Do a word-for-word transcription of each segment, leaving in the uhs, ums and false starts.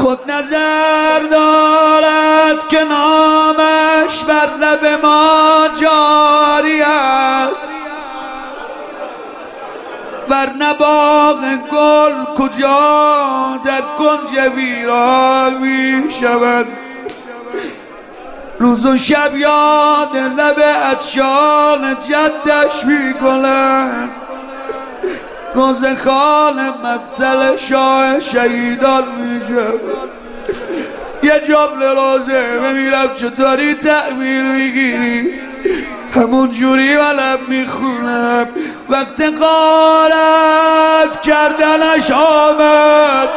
خود نظر دارد که نامش بر لب ما جاری است، ورنه باغ گل کجا در کنج ویران می شود. روز و شب یاد لب عطشان جدش می کند، روز خان مقتل شاه شهیدان می شود. یه جمله روزه بمیرم چطوری تحویل میگیری، همون جوری ولم میخونم. وقت غارت کردنش آمد،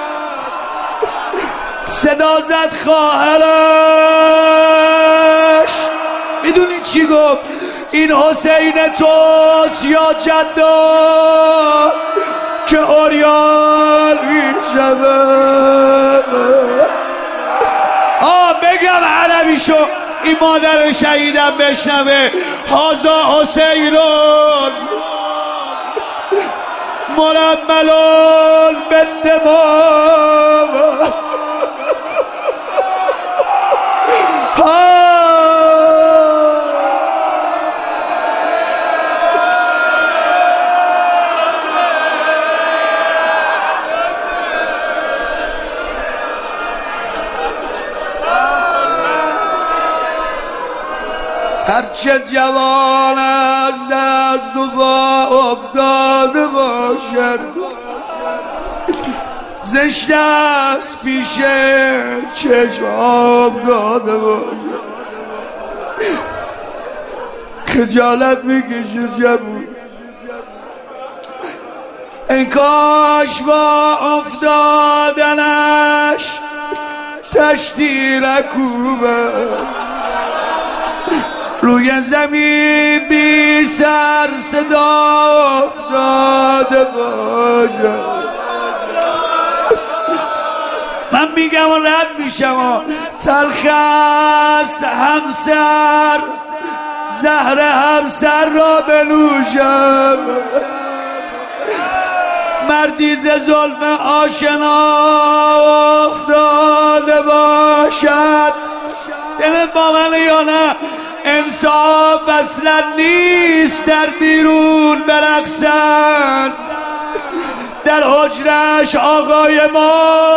صدا زد خواهرش. میدونی چی گفت؟ این حسین توست یا جدا که عریان میشود. آه بگم عربیشو این مادر شهیدم بشنوه. هازا حسینون مرملون بالدمام. هرچه جوان از دست و با افتاده باشد، زشت است پیش چشم افتاده باشد. خجالت میکشه جبون، ای کاش با افتادنش تشتی نکوبه، روی زمین بی سر صدا افتاده باشد. من میگم و رد میشم، تلخ است همسر زهر همسر را بنوشم. مردی ز ظلم آشنا افتاده باشد. دلت با من یا نه؟ انصاف اصلا نیست در بیرون برقصد، در حجرش آقای ما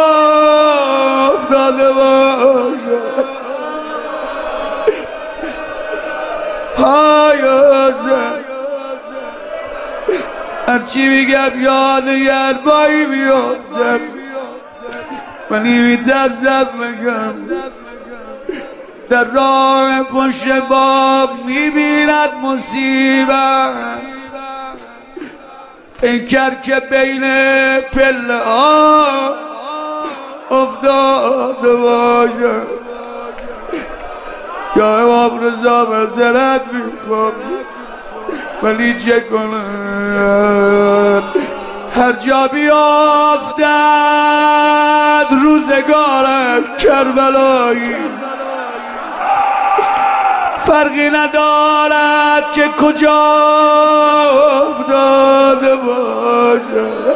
افتاده باشد. های حسین، هرچی میگم یاد یربایی میافتم، ولی میترسم بگم. در راه پشت باب میبیند مصیبت، پیکر که بین پله ها افتاده باشد. یا امام رضا معذرت میخوام، ولی چه کنم؟ هر جا بیافتد روزگارش کربلایی، فرقی ندارد که کجا افتاده باشد.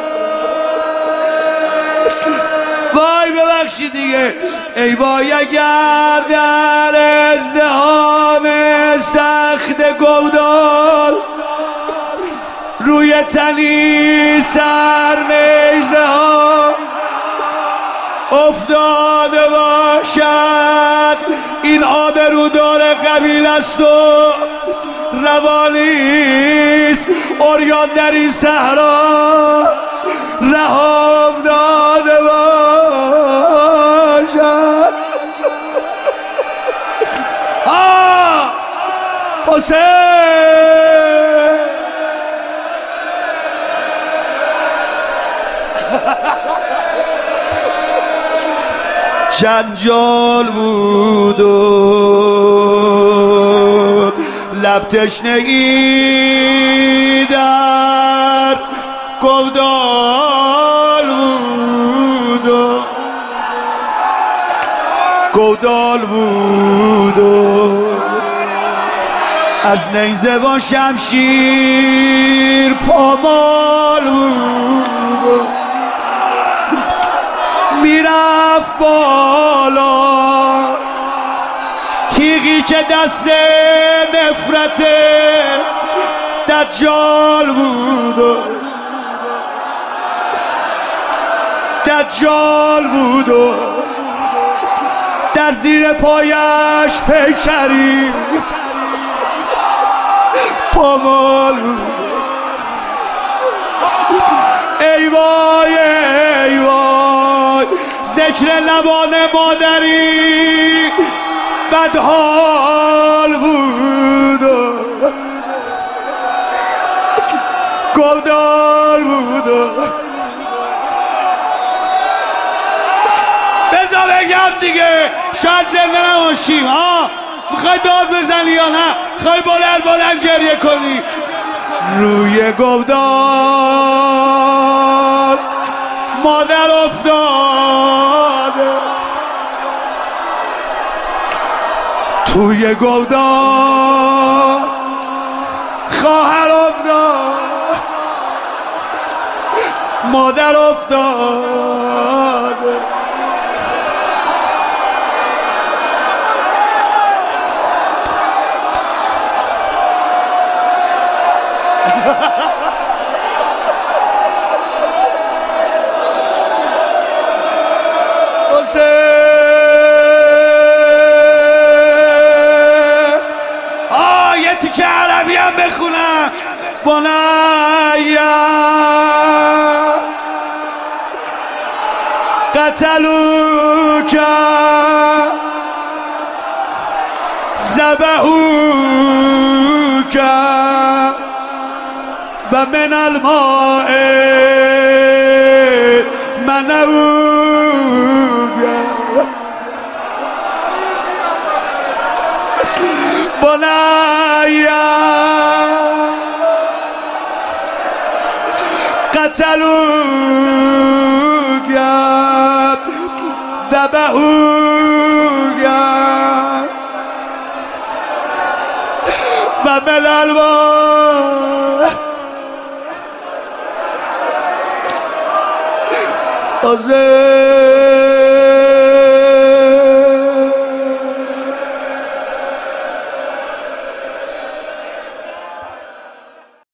وای ببخشید دیگه، ای وای اگر در ازدحام سخت گودال روی تنی سر نیزه ها افتاده باشد. این آبرودار قبیل است و روانیست، عریان در این صحرا رها افتاده باشد. آه حسین، جنجال بود و لب تشنگی در گودال بود و گودال بود و از نیزه و شمشیر پامال بود و میرم بالا، تیغی که دست نفرت دجال بود، دجال بود، در زیر پایش پیکری پامال بود. ای وای ای وای ذکر لبان مادری بدحال بود، گلدار بود. بذار بگم دیگه، شاید زنده نباشیم ها. میخوای داد بزنی یا نه؟ میخوای بلند بلند گریه کنی؟ روی گلدار مادر افتاد، توی گلدار خواهر افتاد، مادر افتاد. آه یه تیکه عربی هم بخونم. بنایا قتلوک ذبحوک و من الماء منعوک. بنایا قتلوک ذبحوک و من الماء. Jose